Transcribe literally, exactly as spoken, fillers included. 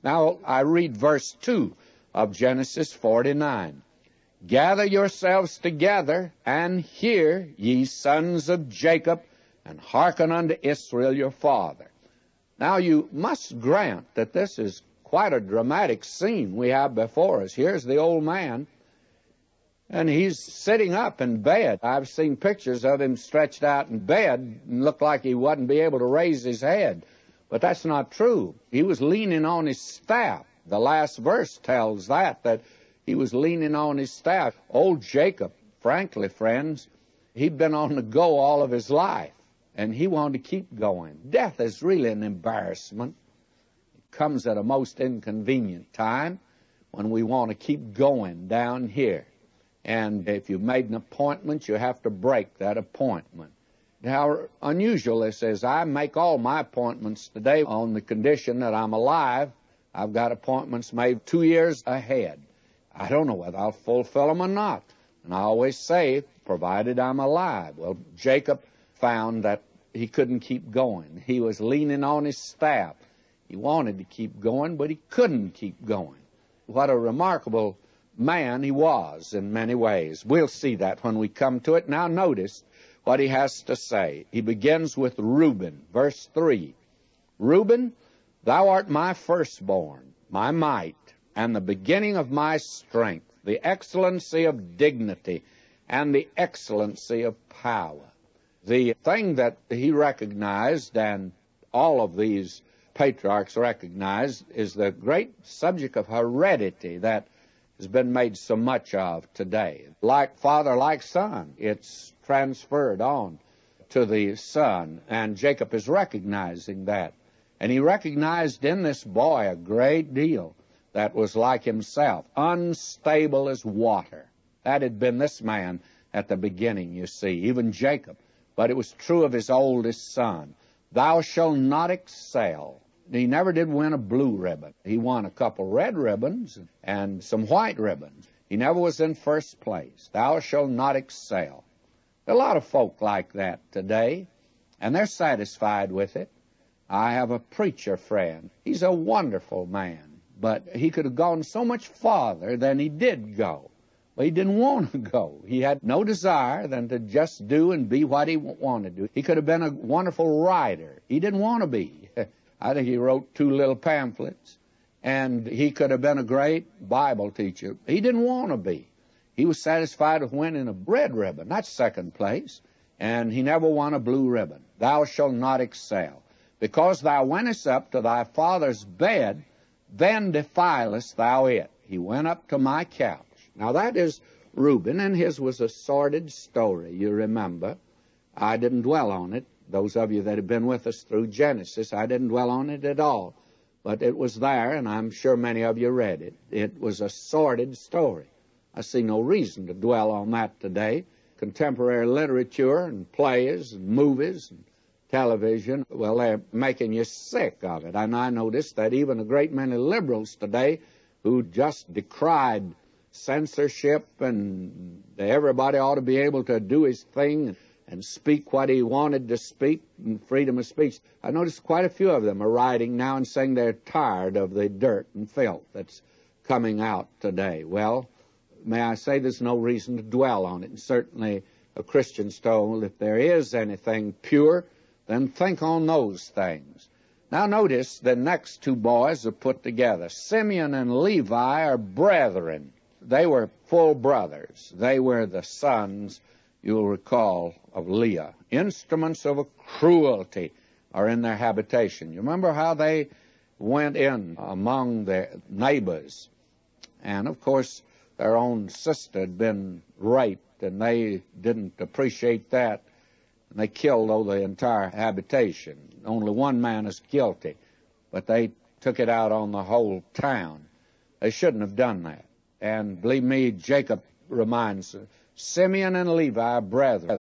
Now I read verse two of Genesis forty-nine. Gather yourselves together, and hear, ye sons of Jacob, and hearken unto Israel your father. Now you must grant that this is quite a dramatic scene we have before us. Here's the old man, and he's sitting up in bed. I've seen pictures of him stretched out in bed and looked like he wouldn't be able to raise his head. But that's not true. He was leaning on his staff. The last verse tells that, that he was leaning on his staff. Old Jacob, frankly, friends, he'd been on the go all of his life, and he wanted to keep going. Death is really an embarrassment. It comes at a most inconvenient time when we want to keep going down here. And if you've made an appointment, you have to break that appointment. How unusual this is. I make all my appointments today on the condition that I'm alive. I've got appointments made two years ahead. I don't know whether I'll fulfill them or not. And I always say, provided I'm alive. Well, Jacob found that he couldn't keep going. He was leaning on his staff. He wanted to keep going, but he couldn't keep going. What a remarkable man he was in many ways. We'll see that when we come to it. Now notice what he has to say. He begins with Reuben, verse three. Reuben, thou art my firstborn, my might, and the beginning of my strength, the excellency of dignity, and the excellency of power. The thing that he recognized, and all of these patriarchs recognized, is the great subject of heredity that has been made so much of today. Like father, like son, it's transferred on to the son, and Jacob is recognizing that. And he recognized in this boy a great deal that was like himself, unstable as water. That had been this man at the beginning, you see, even Jacob. But it was true of his oldest son. Thou shalt not excel. He never did win a blue ribbon. He won a couple red ribbons and some white ribbons. He never was in first place. Thou shalt not excel. There are a lot of folk like that today, and they're satisfied with it. I have a preacher friend. He's a wonderful man, but he could have gone so much farther than he did go. But he didn't want to go. He had no desire than to just do and be what he wanted to do. He could have been a wonderful writer. He didn't want to be. I think he wrote two little pamphlets, and he could have been a great Bible teacher. He didn't want to be. He was satisfied with winning a red ribbon. That's second place. And he never won a blue ribbon. Thou shalt not excel. Because thou wentest up to thy father's bed, then defilest thou it. He went up to my couch. Now that is Reuben, and his was a sordid story, you remember. I didn't dwell on it. Those of you that have been with us through Genesis, I didn't dwell on it at all. But it was there, and I'm sure many of you read it. It was a sordid story. I see no reason to dwell on that today. Contemporary literature and plays and movies and television, well, they're making you sick of it. And I noticed that even a great many liberals today who just decried censorship and everybody ought to be able to do his thing and speak what he wanted to speak and freedom of speech. I noticed quite a few of them are writing now and saying they're tired of the dirt and filth that's coming out today. Well, may I say there's no reason to dwell on it. And certainly a Christian's told if there is anything pure, then think on those things. Now notice the next two boys are put together. Simeon and Levi are brethren. They were full brothers. They were the sons, you'll recall, of Leah. Instruments of cruelty are in their habitation. You remember how they went in among their neighbors. And, of course, their own sister had been raped, and they didn't appreciate that. And they killed over the entire habitation. Only one man is guilty, but they took it out on the whole town. They shouldn't have done that. And believe me, Jacob reminds us, Simeon and Levi are brethren.